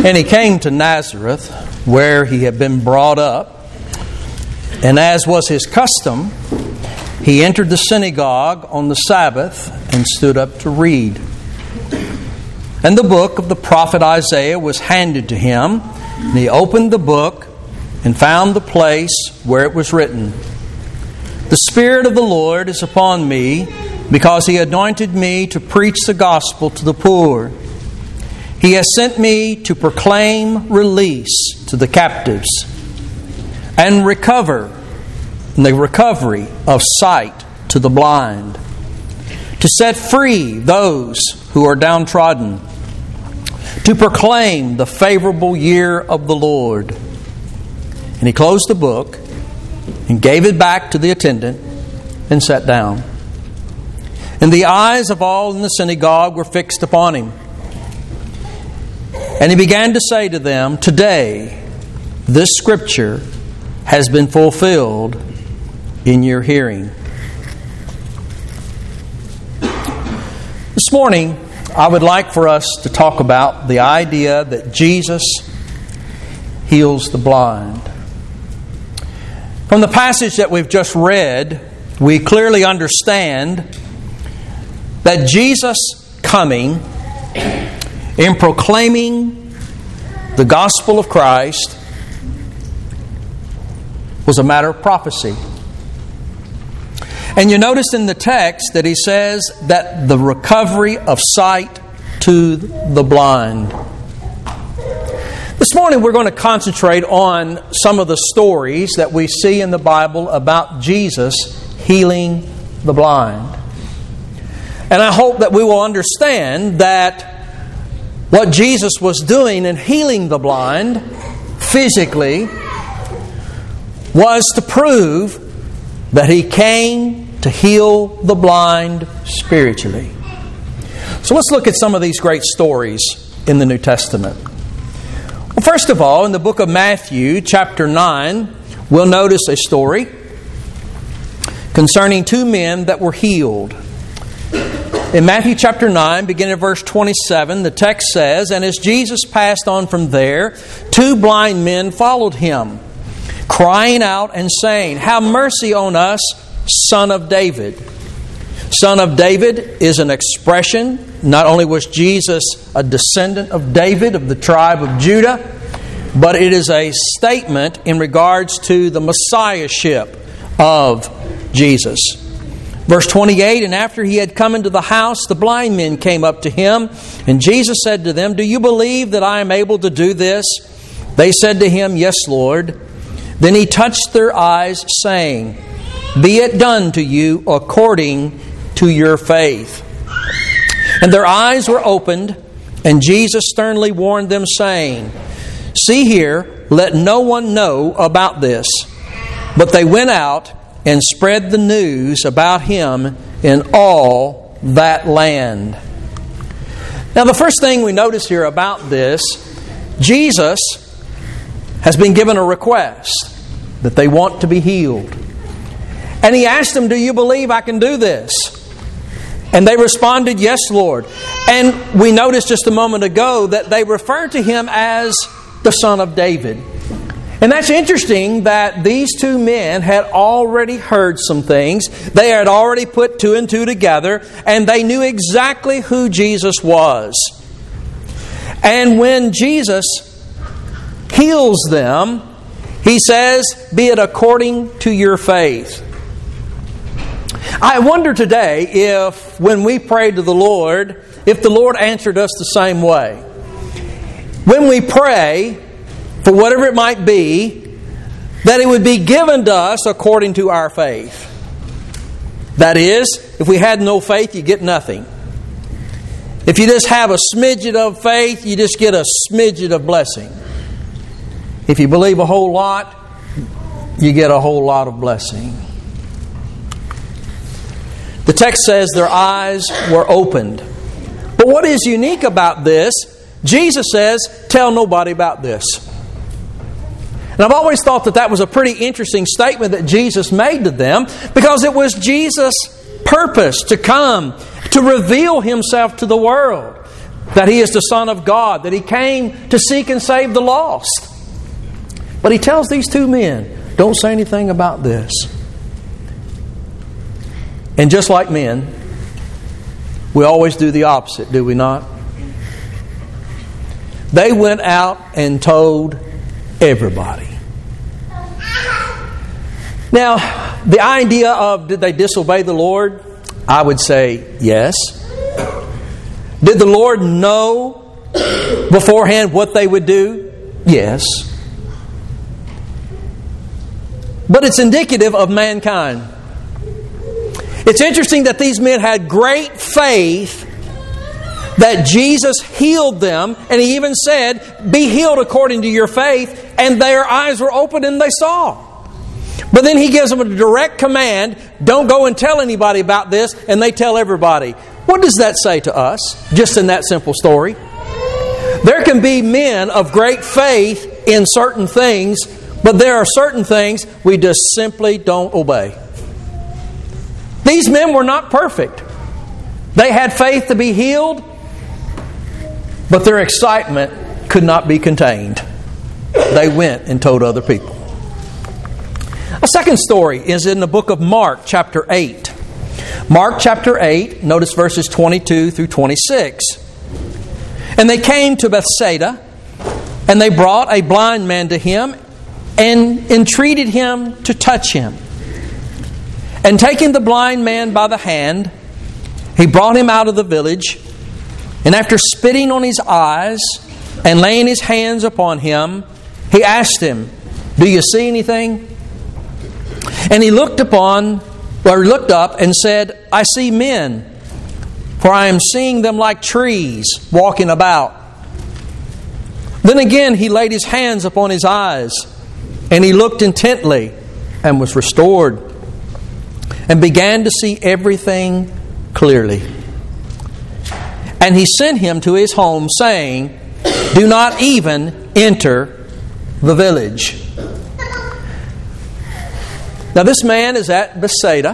And he came to Nazareth, where he had been brought up. And as was his custom, he entered the synagogue on the Sabbath and stood up to read. And the book of the prophet Isaiah was handed to him. And he opened the book and found the place where it was written, "The Spirit of the Lord is upon me, because He anointed me to preach the gospel to the poor. He has sent me to proclaim release to the captives and the recovery of sight to the blind, to set free those who are downtrodden, to proclaim the favorable year of the Lord." And he closed the book and gave it back to the attendant and sat down. And the eyes of all in the synagogue were fixed upon him. And he began to say to them, "Today, this scripture has been fulfilled in your hearing." This morning, I would like for us to talk about the idea that Jesus heals the blind. From the passage that we've just read, we clearly understand that Jesus coming in proclaiming the gospel of Christ was a matter of prophecy. And you notice in the text that he says that the recovery of sight to the blind. This morning we're going to concentrate on some of the stories that we see in the Bible about Jesus healing the blind. And I hope that we will understand that what Jesus was doing in healing the blind physically was to prove that He came to heal the blind spiritually. So let's look at some of these great stories in the New Testament. Well, first of all, in the book of Matthew, chapter 9, we'll notice a story concerning two men that were healed. In Matthew chapter 9, beginning at verse 27, the text says, "And as Jesus passed on from there, two blind men followed Him, crying out and saying, 'Have mercy on us, Son of David.'" Son of David is an expression. Not only was Jesus a descendant of David, of the tribe of Judah, but it is a statement in regards to the messiahship of Jesus. Verse 28, "And after He had come into the house, the blind men came up to Him, and Jesus said to them, 'Do you believe that I am able to do this?' They said to Him, 'Yes, Lord.' Then He touched their eyes, saying, 'Be it done to you according to your faith.' And their eyes were opened, and Jesus sternly warned them, saying, 'See here, let no one know about this.' But they went out and spread the news about Him in all that land." Now, the first thing we notice here about this, Jesus has been given a request that they want to be healed. And He asked them, "Do you believe I can do this?" And they responded, "Yes, Lord." And we noticed just a moment ago that they referred to Him as the Son of David. And that's interesting that these two men had already heard some things. They had already put two and two together, and they knew exactly who Jesus was. And when Jesus heals them, He says, "Be it according to your faith." I wonder today if when we pray to the Lord, if the Lord answered us the same way. When we pray, for whatever it might be, that it would be given to us according to our faith. That is, if we had no faith, you get nothing. If you just have a smidget of faith, you just get a smidget of blessing. If you believe a whole lot, you get a whole lot of blessing. The text says their eyes were opened. But what is unique about this, Jesus says, "Tell nobody about this." And I've always thought that that was a pretty interesting statement that Jesus made to them, because it was Jesus' purpose to come to reveal Himself to the world. that He is the Son of God, that He came to seek and save the lost. But He tells these two men, don't say anything about this. And just like men, we always do the opposite, do we not? They went out and told everybody. Now, the idea of did they disobey the Lord? I would say yes. Did the Lord know beforehand what they would do? Yes. But it's indicative of mankind. It's interesting that these men had great faith that Jesus healed them, and He even said, be healed according to your faith, and their eyes were opened and they saw. But then He gives them a direct command, don't go and tell anybody about this, and they tell everybody. What does that say to us, just in that simple story? There can be men of great faith in certain things, but there are certain things we just simply don't obey. These men were not perfect. They had faith to be healed, but their excitement could not be contained. They went and told other people. A second story is in the book of Mark, chapter 8. Mark, chapter 8, notice verses 22 through 26. And they came to Bethsaida, and they brought a blind man to Him, and entreated Him to touch him. And taking the blind man by the hand, He brought him out of the village, and after spitting on his eyes and laying His hands upon him, He asked him, do you see anything? And he looked up and said, I see men, for I am seeing them like trees walking about. Then again He laid His hands upon his eyes, and he looked intently and was restored, and began to see everything clearly. And He sent him to his home, saying, do not even enter the village. Now this man is at Bethsaida.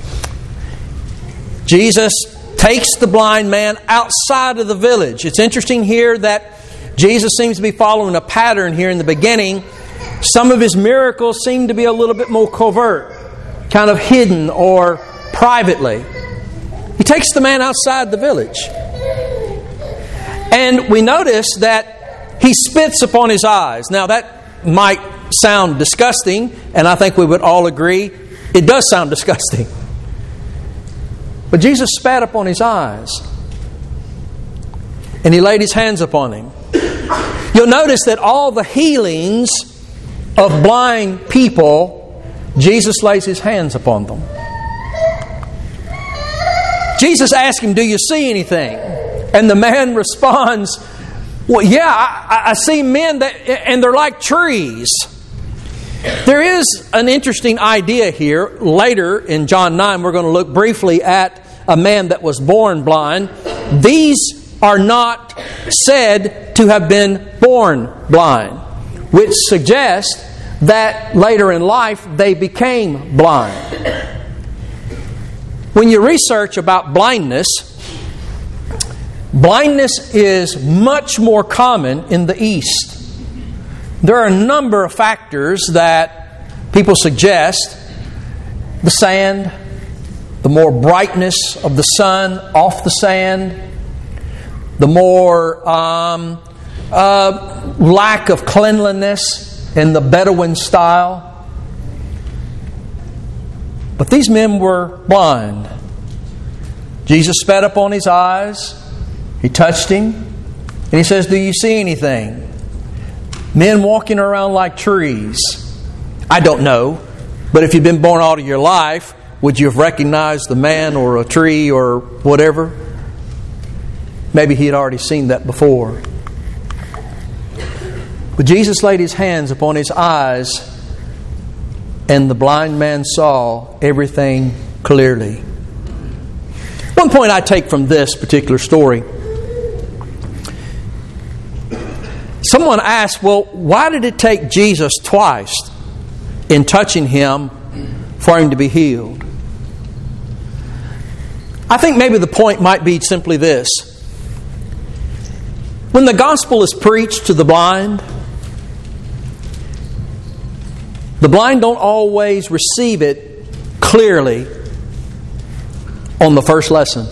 Jesus takes the blind man outside of the village. It's interesting here that Jesus seems to be following a pattern here in the beginning. Some of His miracles seem to be a little bit more covert, kind of hidden or privately. He takes the man outside the village. And we notice that He spits upon his eyes. Now that might sound disgusting, and I think we would all agree it does sound disgusting. But Jesus spat upon his eyes, and He laid His hands upon him. You'll notice that all the healings of blind people, Jesus lays His hands upon them. Jesus asks him, do you see anything? And the man responds, well, yeah, I see men, and they're like trees. There is an interesting idea here. Later in John 9, we're going to look briefly at a man that was born blind. These are not said to have been born blind, which suggests that later in life they became blind. When you research about blindness, blindness is much more common in the East. There are a number of factors that people suggest. The sand, the more brightness of the sun off the sand, the more lack of cleanliness in the Bedouin style. But these men were blind. Jesus spat upon his eyes. He touched him. And He says, do you see anything? Men walking around like trees. I don't know. But if you've been born all of your life, would you have recognized the man or a tree or whatever? Maybe he had already seen that before. But Jesus laid His hands upon his eyes, and the blind man saw everything clearly. One point I take from this particular story. Someone asked, well, why did it take Jesus twice in touching him for him to be healed? I think maybe the point might be simply this. When the gospel is preached to the blind don't always receive it clearly on the first lesson.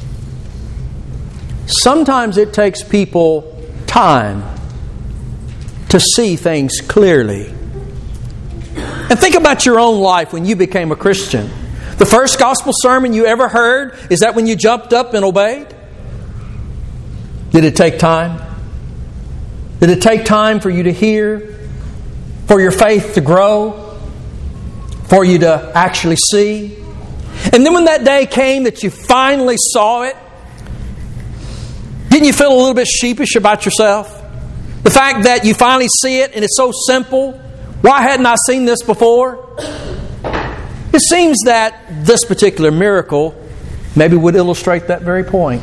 Sometimes it takes people time to see things clearly. And think about your own life when you became a Christian. The first gospel sermon you ever heard, is that when you jumped up and obeyed? Did it take time? Did it take time for you to hear? For your faith to grow? For you to actually see? And then when that day came that you finally saw it, didn't you feel a little bit sheepish about yourself? The fact that you finally see it and it's so simple. Why hadn't I seen this before? It seems that this particular miracle maybe would illustrate that very point.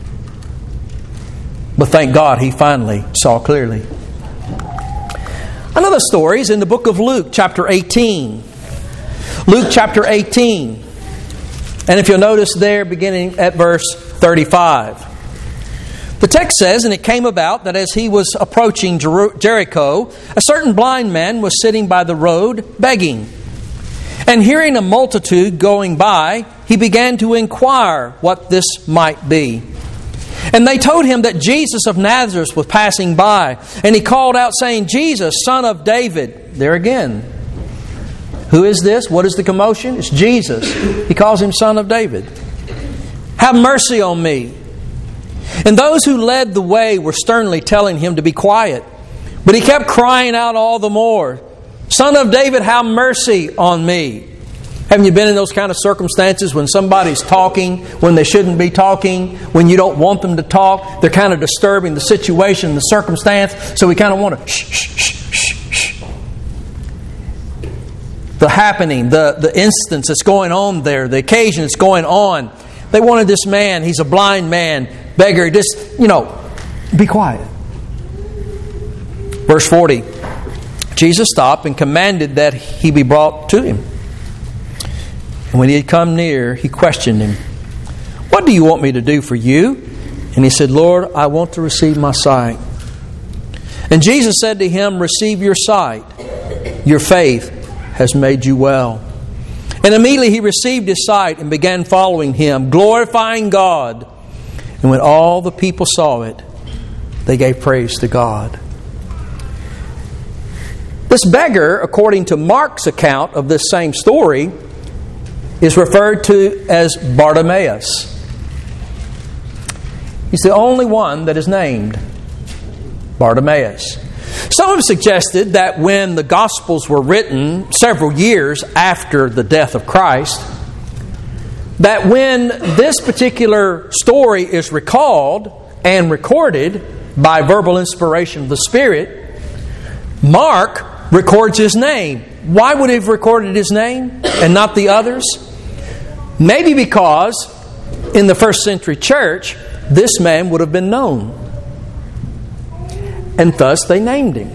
But thank God he finally saw clearly. Another story is in the book of Luke, chapter 18. Luke chapter 18. And if you'll notice there, beginning at verse 35. The text says, "And it came about that as he was approaching Jericho, a certain blind man was sitting by the road begging. And hearing a multitude going by, he began to inquire what this might be. And they told him that Jesus of Nazareth was passing by. And he called out saying, 'Jesus, Son of David.'" There again. Who is this? What is the commotion? It's Jesus. He calls him Son of David. "Have mercy on me." And those who led the way were sternly telling him to be quiet. But he kept crying out all the more, "Son of David, have mercy on me." Haven't you been in those kind of circumstances when somebody's talking when they shouldn't be talking, when you don't want them to talk? They're kind of disturbing the situation, the circumstance, so we kind of want to shh, shh, shh, shh, shh. The happening, the instance that's going on there, the occasion that's going on. They wanted this man, he's a blind man, beggar, just, be quiet. Verse 40. Jesus stopped and commanded that he be brought to him. And when he had come near, he questioned him, "What do you want me to do for you?" And he said, "Lord, I want to receive my sight." And Jesus said to him, "Receive your sight. Your faith has made you well." And immediately he received his sight and began following him, glorifying God. And when all the people saw it, they gave praise to God. This beggar, according to Mark's account of this same story, is referred to as Bartimaeus. He's the only one that is named Bartimaeus. Some have suggested that when the Gospels were written several years after the death of Christ, that when this particular story is recalled and recorded by verbal inspiration of the Spirit, Mark records his name. Why would he have recorded his name and not the others? Maybe because in the first century church, this man would have been known. And thus they named him.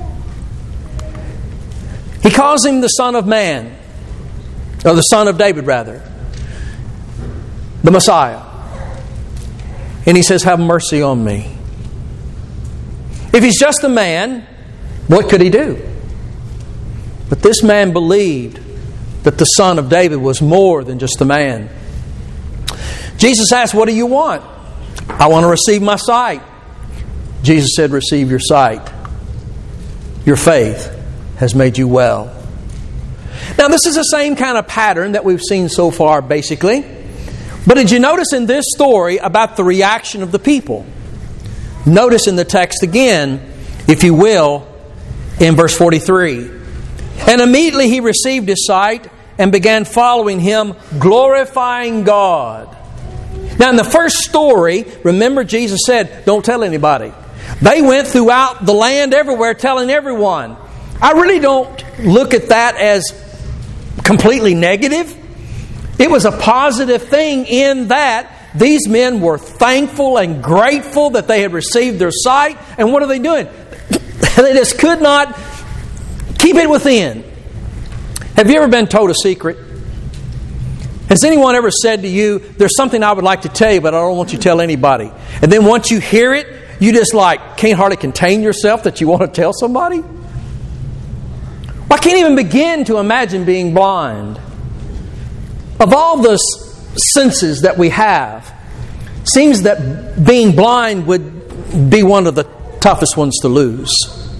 He calls him the Son of Man, or the Son of David rather, the Messiah. And he says, "Have mercy on me." If he's just a man, what could he do? But this man believed that the Son of David was more than just a man. Jesus asked, "What do you want?" "I want to receive my sight." Jesus said, "Receive your sight. Your faith has made you well." Now, this is the same kind of pattern that we've seen so far, basically. But did you notice in this story about the reaction of the people? Notice in the text again, if you will, in verse 43. "And immediately he received his sight and began following him, glorifying God." Now, in the first story, remember Jesus said, "Don't tell anybody." They went throughout the land everywhere telling everyone. I really don't look at that as completely negative. It was a positive thing in that these men were thankful and grateful that they had received their sight. And what are they doing? They just could not keep it within. Have you ever been told a secret? Has anyone ever said to you, "There's something I would like to tell you, but I don't want you to tell anybody"? And then once you hear it, you just can't hardly contain yourself that you want to tell somebody? I can't even begin to imagine being blind. Of all the senses that we have, seems that being blind would be one of the toughest ones to lose.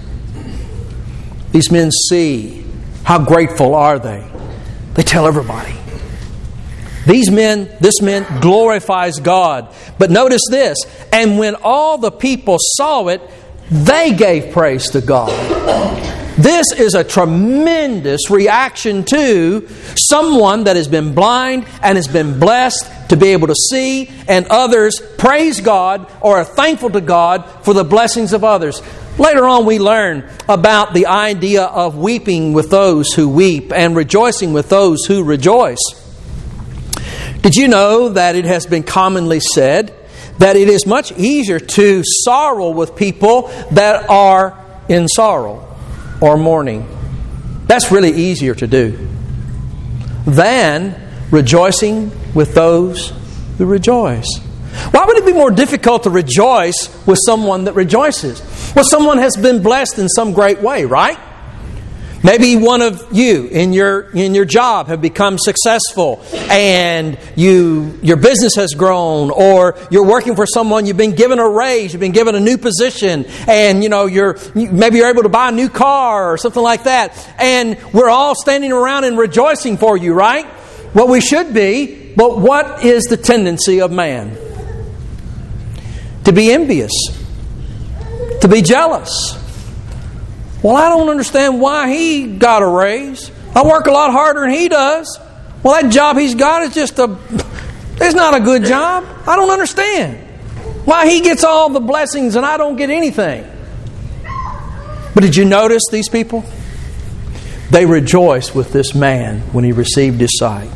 These men see. How grateful are they? They tell everybody. This man glorifies God. But notice this, and when all the people saw it, they gave praise to God. This is a tremendous reaction to someone that has been blind and has been blessed to be able to see, and others praise God or are thankful to God for the blessings of others. Later on we learn about the idea of weeping with those who weep and rejoicing with those who rejoice. Did you know that it has been commonly said that it is much easier to sorrow with people that are in sorrow or mourning? That's really easier to do than rejoicing with those who rejoice. Why would it be more difficult to rejoice with someone that rejoices? Well, someone has been blessed in some great way, right? Maybe one of you in your job have become successful and your business has grown, or you're working for someone, you've been given a raise, you've been given a new position, and maybe you're able to buy a new car or something like that. And we're all standing around and rejoicing for you, right? Well, we should be, but what is the tendency of man? To be envious, to be jealous. Well, I don't understand why he got a raise. I work a lot harder than he does. Well, that job he's got is it's not a good job. I don't understand why he gets all the blessings and I don't get anything. But did you notice these people? They rejoiced with this man when he received his sight.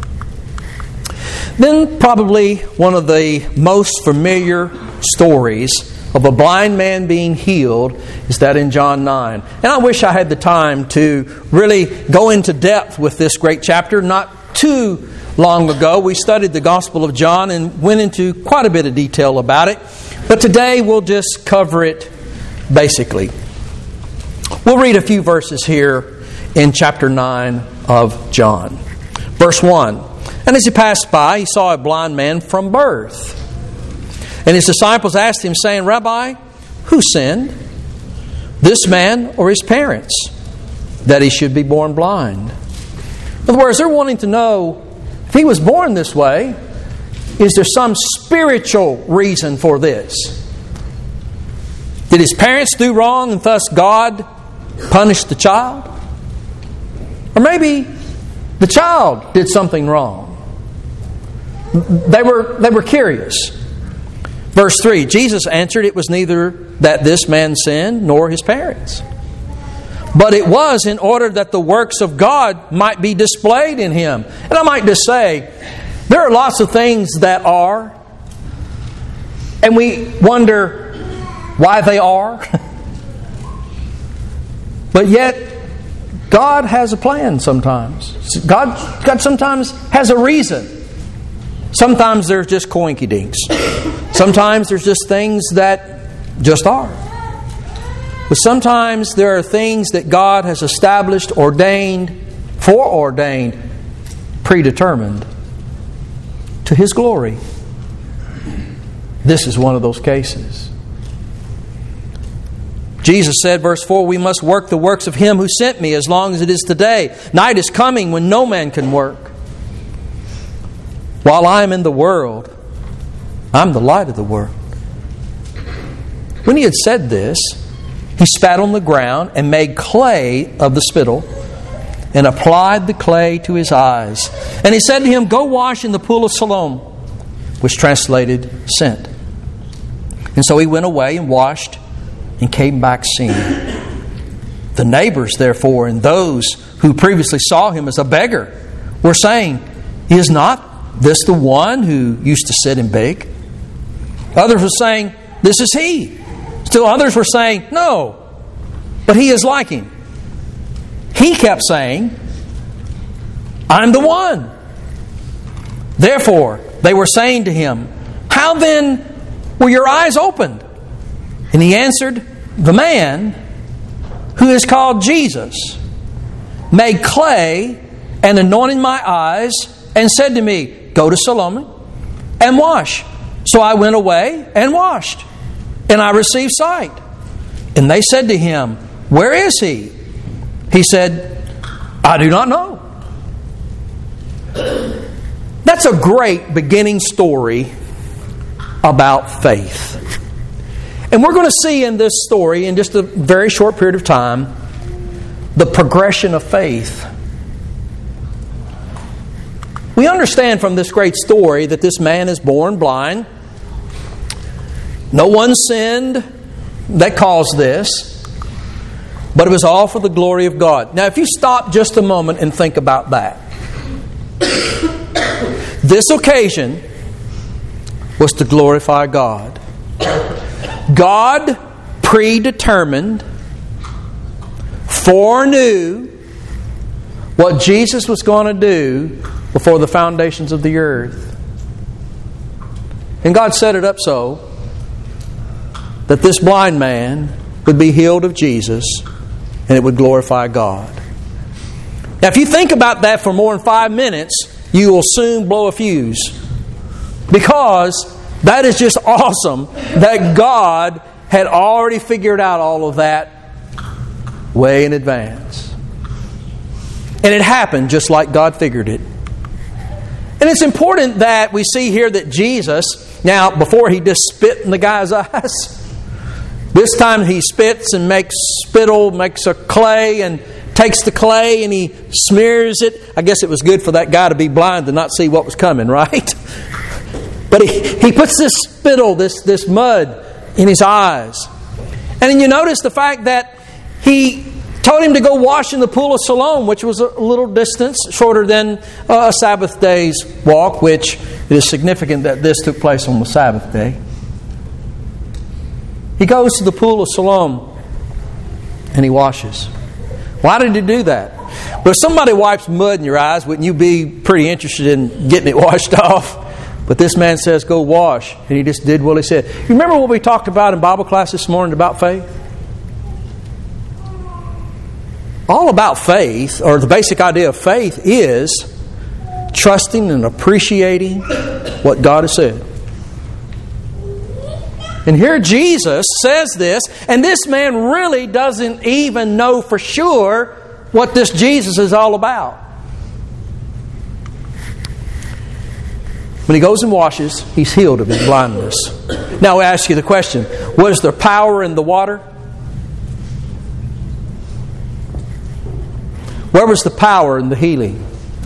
Then probably one of the most familiar stories of a blind man being healed is that in John 9. And I wish I had the time to really go into depth with this great chapter. Not too long ago, we studied the Gospel of John and went into quite a bit of detail about it. But today we'll just cover it basically. We'll read a few verses here in chapter 9 of John. Verse 1. And as he passed by, he saw a blind man from birth. And his disciples asked him, saying, Rabbi, who sinned, this man or his parents, that he should be born blind? In other words, they're wanting to know, if he was born this way, is there some spiritual reason for this? Did his parents do wrong and thus God punished the child? Or maybe the child did something wrong. They were curious. Verse 3, Jesus answered, it was neither that this man sinned nor his parents, but it was in order that the works of God might be displayed in him. And I might just say, there are lots of things that are, and we wonder why they are. But yet, God has a plan sometimes. God sometimes has a reason. Sometimes there's just coinkydinks. Sometimes there's just things that just are. But sometimes there are things that God has established, foreordained, predetermined to His glory. This is one of those cases. Jesus said, verse 4, we must work the works of Him who sent me as long as it is today. Night is coming when no man can work. While I am in the world, I'm the light of the world. When he had said this, he spat on the ground and made clay of the spittle and applied the clay to his eyes. And he said to him, go wash in the pool of Siloam, which translated sent. And so he went away and washed and came back seeing. The neighbors, therefore, and those who previously saw him as a beggar were saying, is not this the one who used to sit and bake? Others were saying, this is he. Still others were saying, no, but he is like him. He kept saying, I'm the one. Therefore, they were saying to him, how then were your eyes opened? And he answered, the man who is called Jesus made clay and anointed my eyes and said to me, go to Siloam and wash. So I went away and washed, and I received sight. And they said to him, where is he? He said, I do not know. That's a great beginning story about faith. And we're going to see in this story, in just a very short period of time, the progression of faith. We understand from this great story that this man is born blind. No one sinned that caused this, but it was all for the glory of God. Now, if you stop just a moment and think about that. This occasion was to glorify God. God predetermined, foreknew what Jesus was going to do before the foundations of the earth. And God set it up so that this blind man would be healed of Jesus and it would glorify God. Now, if you think about that for more than 5 minutes, you will soon blow a fuse. Because that is just awesome that God had already figured out all of that way in advance. And it happened just like God figured it. And it's important that we see here that Jesus, now before he just spit in the guy's eyes, this time he spits and makes spittle, makes a clay, and takes the clay and he smears it. I guess it was good for that guy to be blind to not see what was coming, right? But he puts this spittle, this mud in his eyes. And then you notice the fact that he told him to go wash in the pool of Siloam, which was a little distance, shorter than a Sabbath day's walk, which it is significant that this took place on the Sabbath day. He goes to the pool of Siloam and he washes. Why did he do that? Well, if somebody wipes mud in your eyes, wouldn't you be pretty interested in getting it washed off? But this man says, go wash. And he just did what he said. You remember what we talked about in Bible class this morning about faith? All about faith, or the basic idea of faith, is trusting and appreciating what God has said. And here Jesus says this, and this man really doesn't even know for sure what this Jesus is all about. When he goes and washes, he's healed of his blindness. Now I ask you the question, was there power in the water? Where was the power in the healing?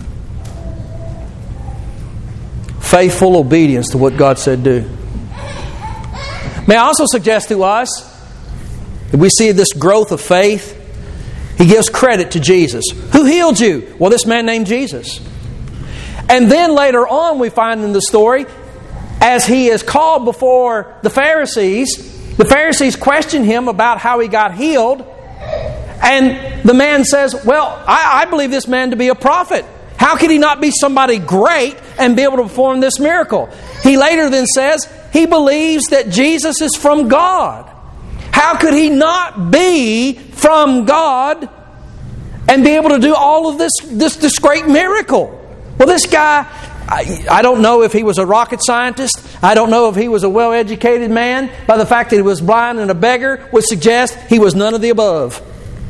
Faithful obedience to what God said do. May I also suggest to us that we see this growth of faith. He gives credit to Jesus. Who healed you? Well, this man named Jesus. And then later on we find in the story, as he is called before the Pharisees question him about how he got healed. And the man says, well, I believe this man to be a prophet. How could he not be somebody great and be able to perform this miracle? He later then says he believes that Jesus is from God. How could he not be from God and be able to do all of this great miracle? Well, this guy, I don't know if he was a rocket scientist. I don't know if he was a well-educated man. By the fact that he was blind and a beggar would suggest he was none of the above.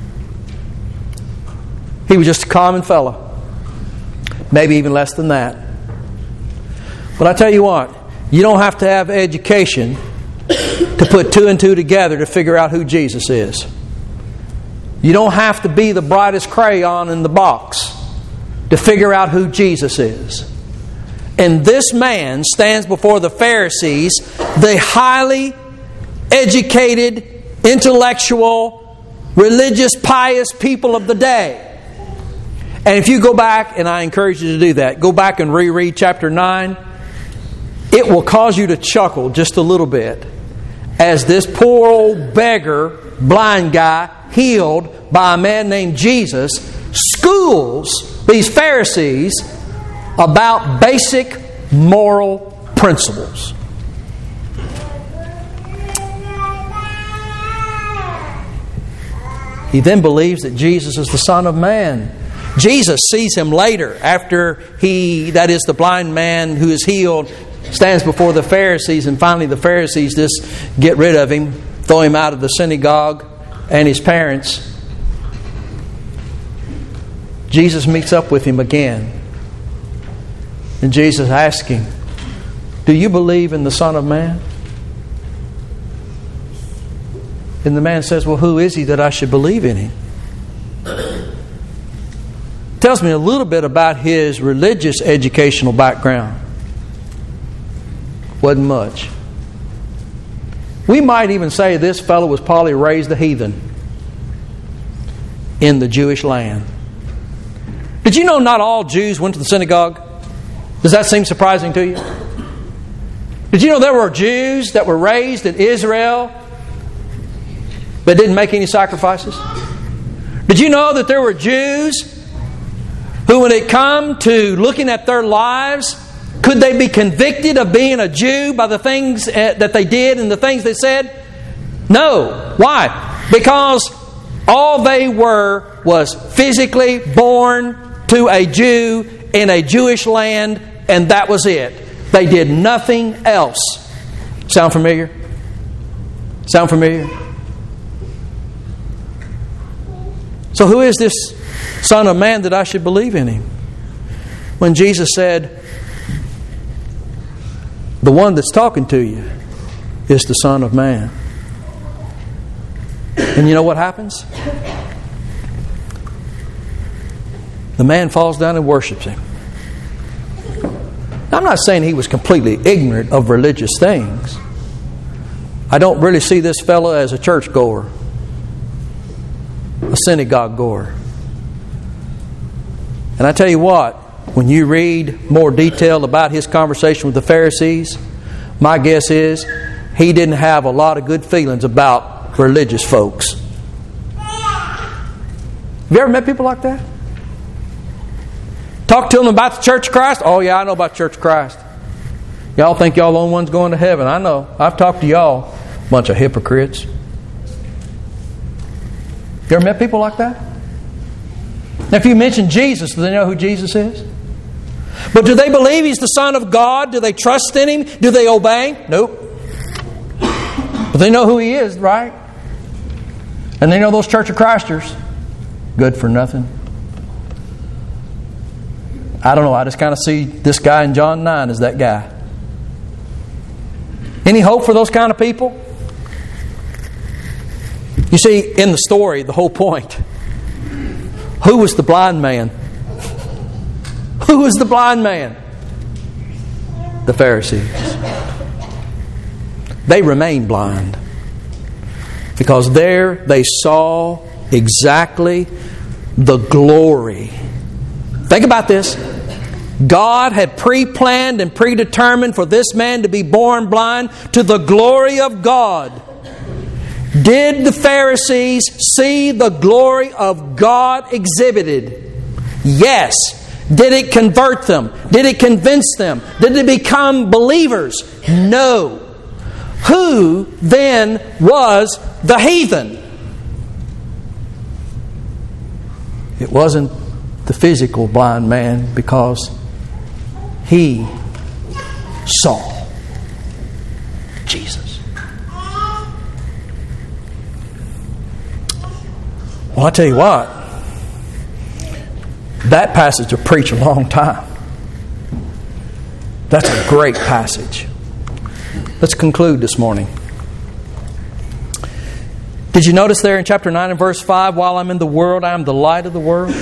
He was just a common fellow. Maybe even less than that. But I tell you what, you don't have to have education to put two and two together to figure out who Jesus is. You don't have to be the brightest crayon in the box to figure out who Jesus is. And this man stands before the Pharisees, the highly educated, intellectual, religious, pious people of the day. And if you go back, and I encourage you to do that, go back and reread chapter 9, it will cause you to chuckle just a little bit as this poor old beggar, blind guy, healed by a man named Jesus, schools these Pharisees about basic moral principles. He then believes that Jesus is the Son of Man. Jesus sees him later after that is the blind man who is healed, stands before the Pharisees, and finally the Pharisees just get rid of him, throw him out of the synagogue and his parents. Jesus meets up with him again. And Jesus asks him, "Do you believe in the Son of Man?" And the man says, "Well, who is he that I should believe in him?" Tells me a little bit about his religious educational background. Wasn't much. We might even say this fellow was probably raised a heathen in the Jewish land. Did you know not all Jews went to the synagogue? Does that seem surprising to you? Did you know there were Jews that were raised in Israel but didn't make any sacrifices? Did you know that there were Jews who, when it come to looking at their lives, could they be convicted of being a Jew by the things that they did and the things they said? No. Why? Because all they were was physically born to a Jew in a Jewish land, and that was it. They did nothing else. Sound familiar? Sound familiar? So who is this Son of Man that I should believe in him? When Jesus said, the one that's talking to you is the Son of Man. And you know what happens? The man falls down and worships him. I'm not saying he was completely ignorant of religious things. I don't really see this fellow as a churchgoer, a synagogue goer. And I tell you what, when you read more detail about his conversation with the Pharisees, my guess is he didn't have a lot of good feelings about religious folks. Have you ever met people like that? Talk to them about the Church of Christ. Oh yeah, I know about Church of Christ. Y'all think y'all the only ones going to heaven. I know. I've talked to y'all. Bunch of hypocrites. You ever met people like that? Now, if you mention Jesus, do they know who Jesus is? But do they believe He's the Son of God? Do they trust in Him? Do they obey? Nope. But they know who He is, right? And they know those Church of Christers. Good for nothing. I don't know. I just kind of see this guy in John 9 as that guy. Any hope for those kind of people? You see, in the story, the whole point, who was the blind man? Who was the blind man? The Pharisees. They remained blind because there they saw exactly the glory. Think about this. God had pre-planned and predetermined for this man to be born blind to the glory of God. Did the Pharisees see the glory of God exhibited? Yes. Did it convert them? Did it convince them? Did they become believers? No. Who then was the heathen? It wasn't the physical blind man, because he saw Jesus. Well, I tell you what, that passage will preach a long time. That's a great passage. Let's conclude this morning. Did you notice there in chapter 9 and verse 5, while I'm in the world, I am the light of the world?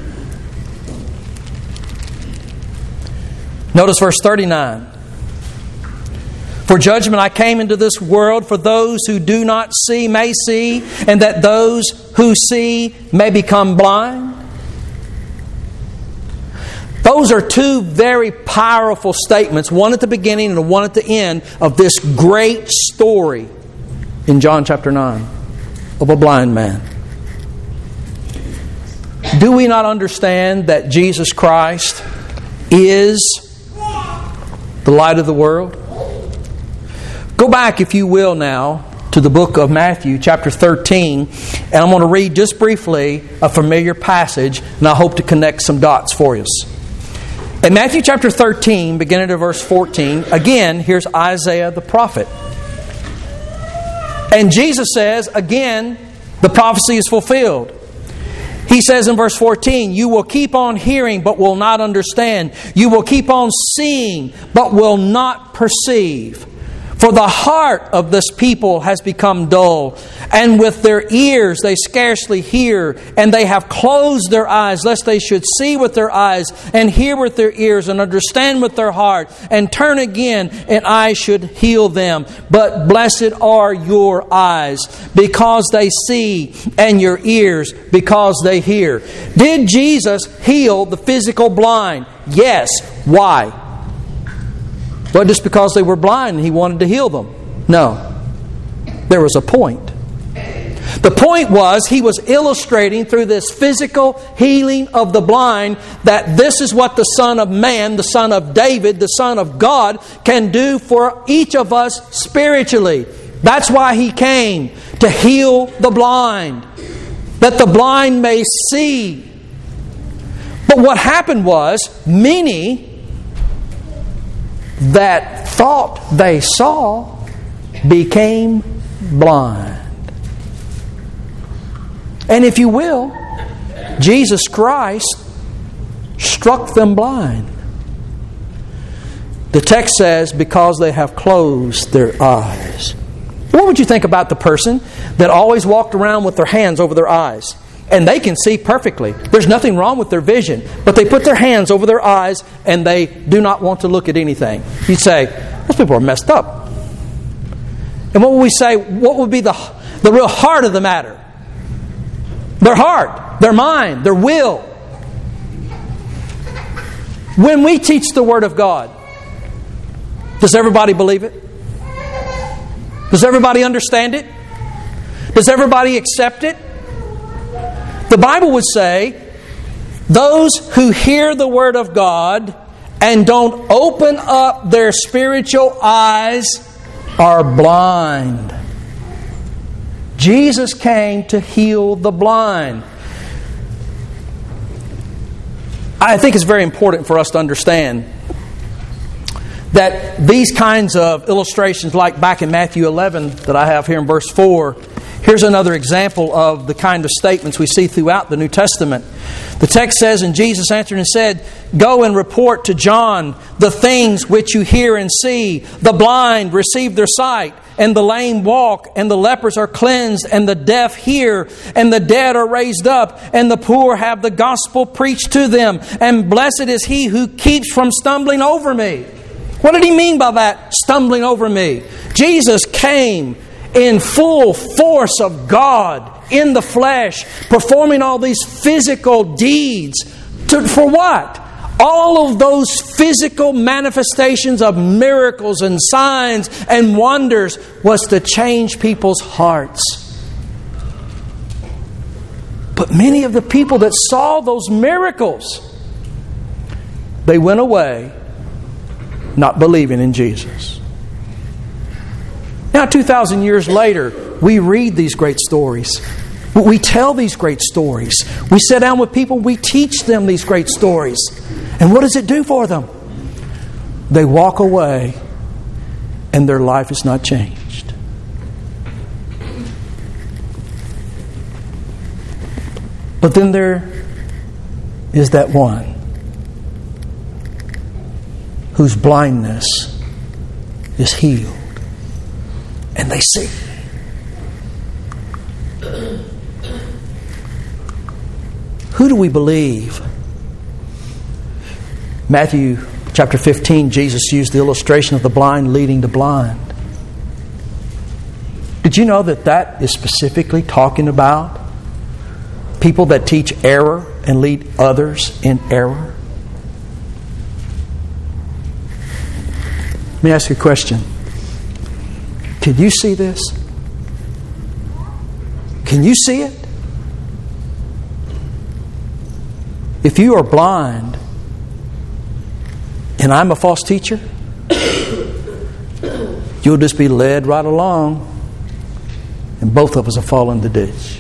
Notice verse 39. For judgment I came into this world, for those who do not see may see, and that those who see may become blind. Those are two very powerful statements, one at the beginning and one at the end of this great story in John chapter 9 of a blind man. Do we not understand that Jesus Christ is the light of the world? Go back, if you will now, to the book of Matthew, chapter 13, and I'm going to read just briefly a familiar passage, and I hope to connect some dots for us. In Matthew chapter 13, beginning at verse 14, again, here's Isaiah the prophet. And Jesus says, again, the prophecy is fulfilled. He says in verse 14, "You will keep on hearing, but will not understand. You will keep on seeing, but will not perceive. For the heart of this people has become dull, and with their ears they scarcely hear, and they have closed their eyes, lest they should see with their eyes, and hear with their ears, and understand with their heart, and turn again, and I should heal them. But blessed are your eyes, because they see, and your ears, because they hear." Did Jesus heal the physical blind? Yes. Why? But just because they were blind and He wanted to heal them. No. There was a point. The point was He was illustrating through this physical healing of the blind that this is what the Son of Man, the Son of David, the Son of God can do for each of us spiritually. That's why He came, to heal the blind, that the blind may see. But what happened was, many that thought they saw became blind. And if you will, Jesus Christ struck them blind. The text says, because they have closed their eyes. What would you think about the person that always walked around with their hands over their eyes? And they can see perfectly. There's nothing wrong with their vision. But they put their hands over their eyes and they do not want to look at anything. You'd say, those people are messed up. And what would we say? What would be the real heart of the matter? Their heart, their mind, their will. When we teach the Word of God, does everybody believe it? Does everybody understand it? Does everybody accept it? The Bible would say, those who hear the Word of God and don't open up their spiritual eyes are blind. Jesus came to heal the blind. I think it's very important for us to understand that these kinds of illustrations, like back in Matthew 11 that I have here in verse 4, here's another example of the kind of statements we see throughout the New Testament. The text says, "And Jesus answered and said, Go and report to John the things which you hear and see. The blind receive their sight, and the lame walk, and the lepers are cleansed, and the deaf hear, and the dead are raised up, and the poor have the gospel preached to them. And blessed is he who keeps from stumbling over me." What did He mean by that, stumbling over me? Jesus came in full force of God, in the flesh, performing all these physical deeds. For what? All of those physical manifestations of miracles and signs and wonders was to change people's hearts. But many of the people that saw those miracles, they went away not believing in Jesus. Now, 2,000 years later, we read these great stories. We tell these great stories. We sit down with people, we teach them these great stories. And what does it do for them? They walk away and their life is not changed. But then there is that one whose blindness is healed. And they see. Who do we believe? Matthew chapter 15, Jesus used the illustration of the blind leading the blind. Did you know that that is specifically talking about people that teach error and lead others in error? Let me ask you a question. Can you see this? Can you see it? If you are blind and I'm a false teacher, you'll just be led right along and both of us will fall in the ditch.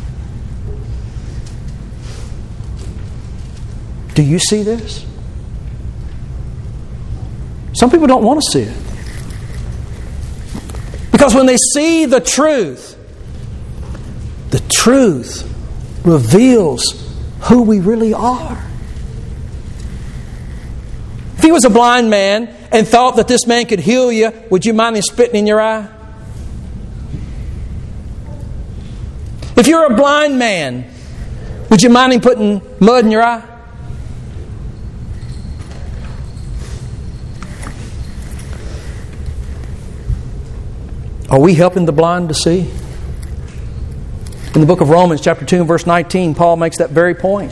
Do you see this? Some people don't want to see it. Because when they see the truth reveals who we really are. If he was a blind man and thought that this man could heal you, would you mind him spitting in your eye? If you're a blind man, would you mind him putting mud in your eye? Are we helping the blind to see? In the book of Romans, chapter 2, and verse 19, Paul makes that very point.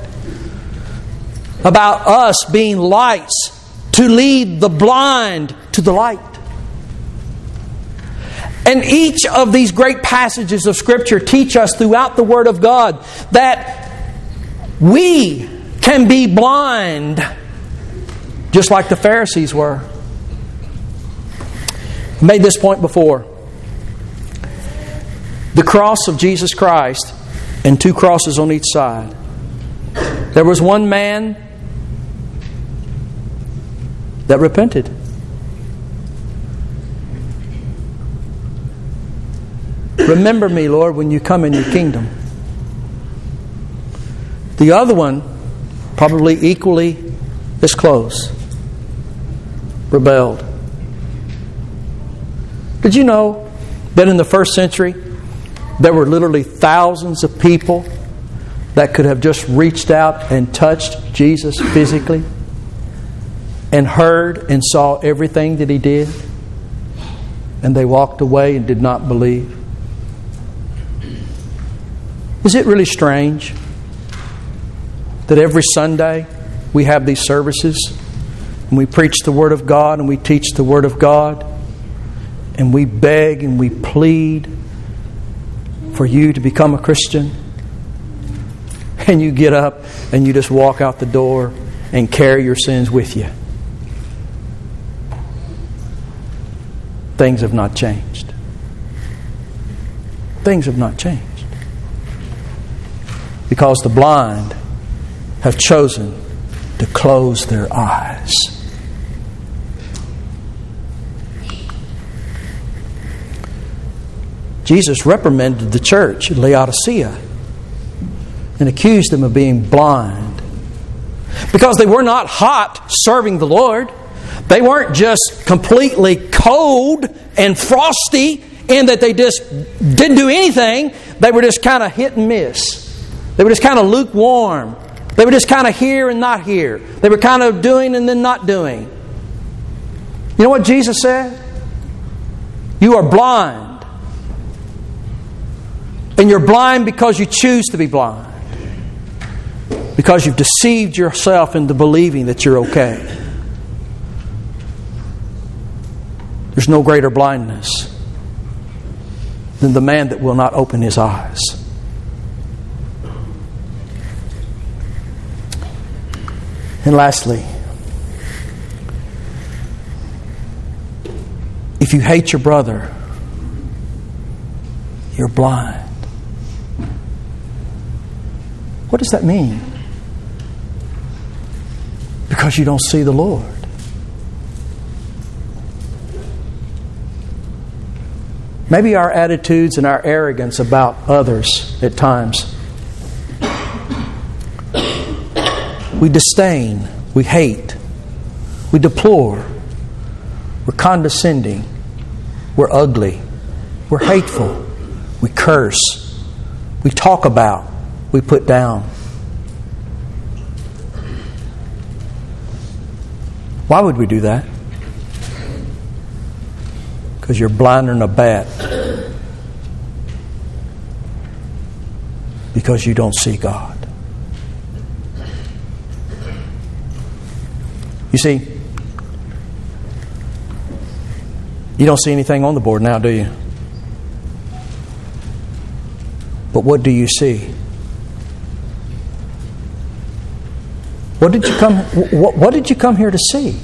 About us being lights to lead the blind to the light. And each of these great passages of Scripture teach us throughout the Word of God that we can be blind just like the Pharisees were. I made this point before. The cross of Jesus Christ and two crosses on each side. There was one man that repented. Remember me, Lord, when you come in your kingdom. The other one, probably equally as close, rebelled. Did you know that in the first century, there were literally thousands of people that could have just reached out and touched Jesus physically and heard and saw everything that He did, and they walked away and did not believe? Is it really strange that every Sunday we have these services and we preach the Word of God and we teach the Word of God and we beg and we plead for you to become a Christian, and you get up and you just walk out the door and carry your sins with you? Things have not changed. Things have not changed. Because the blind have chosen to close their eyes. Jesus reprimanded the church at Laodicea and accused them of being blind. Because they were not hot serving the Lord. They weren't just completely cold and frosty in that they just didn't do anything. They were just kind of hit and miss. They were just kind of lukewarm. They were just kind of here and not here. They were kind of doing and then not doing. You know what Jesus said? You are blind. And you're blind because you choose to be blind. Because you've deceived yourself into believing that you're okay. There's no greater blindness than the man that will not open his eyes. And lastly, if you hate your brother, you're blind. What does that mean? Because you don't see the Lord. Maybe our attitudes and our arrogance about others at times. We disdain, we hate, we deplore, we're condescending, we're ugly, we're hateful, we curse, we talk about, we put down. Why would we do that? Because you're blinder than a bat. Because you don't see God. You see, you don't see anything on the board now, do you? But what do you see? What did you come here to see?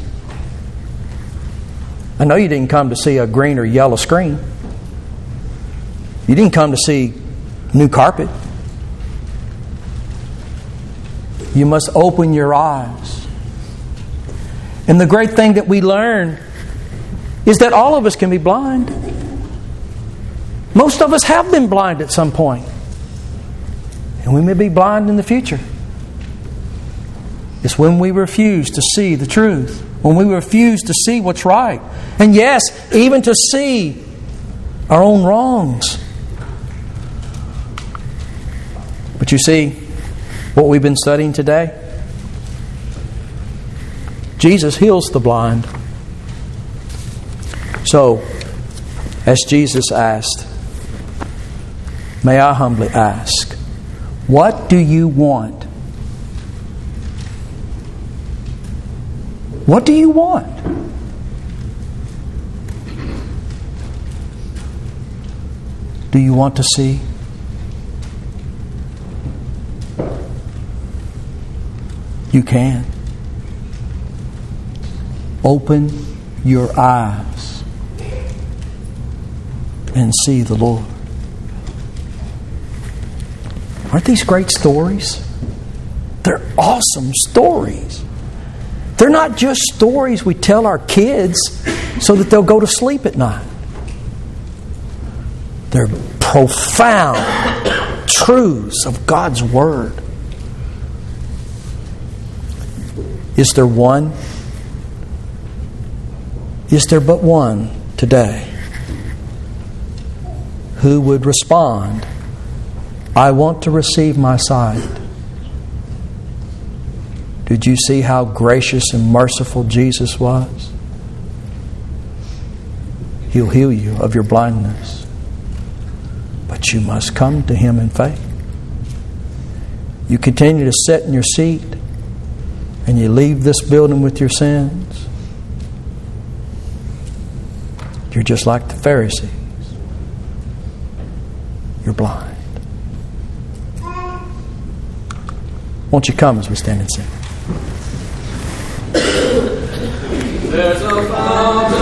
I know you didn't come to see a green or yellow screen. You didn't come to see new carpet. You must open your eyes. And the great thing that we learn is that all of us can be blind. Most of us have been blind at some point. And we may be blind in the future. It's when we refuse to see the truth. When we refuse to see what's right. And yes, even to see our own wrongs. But you see, what we've been studying today? Jesus heals the blind. So, as Jesus asked, may I humbly ask, what do you want? What do you want? Do you want to see? You can. Open your eyes and see the Lord. Aren't these great stories? They're awesome stories. They're not just stories we tell our kids so that they'll go to sleep at night. They're profound truths of God's Word. Is there one? Is there but one today who would respond, I want to receive my sight? Did you see how gracious and merciful Jesus was? He'll heal you of your blindness. But you must come to Him in faith. You continue to sit in your seat and you leave this building with your sins, you're just like the Pharisees. You're blind. Won't you come as we stand and sing? There's a fountain.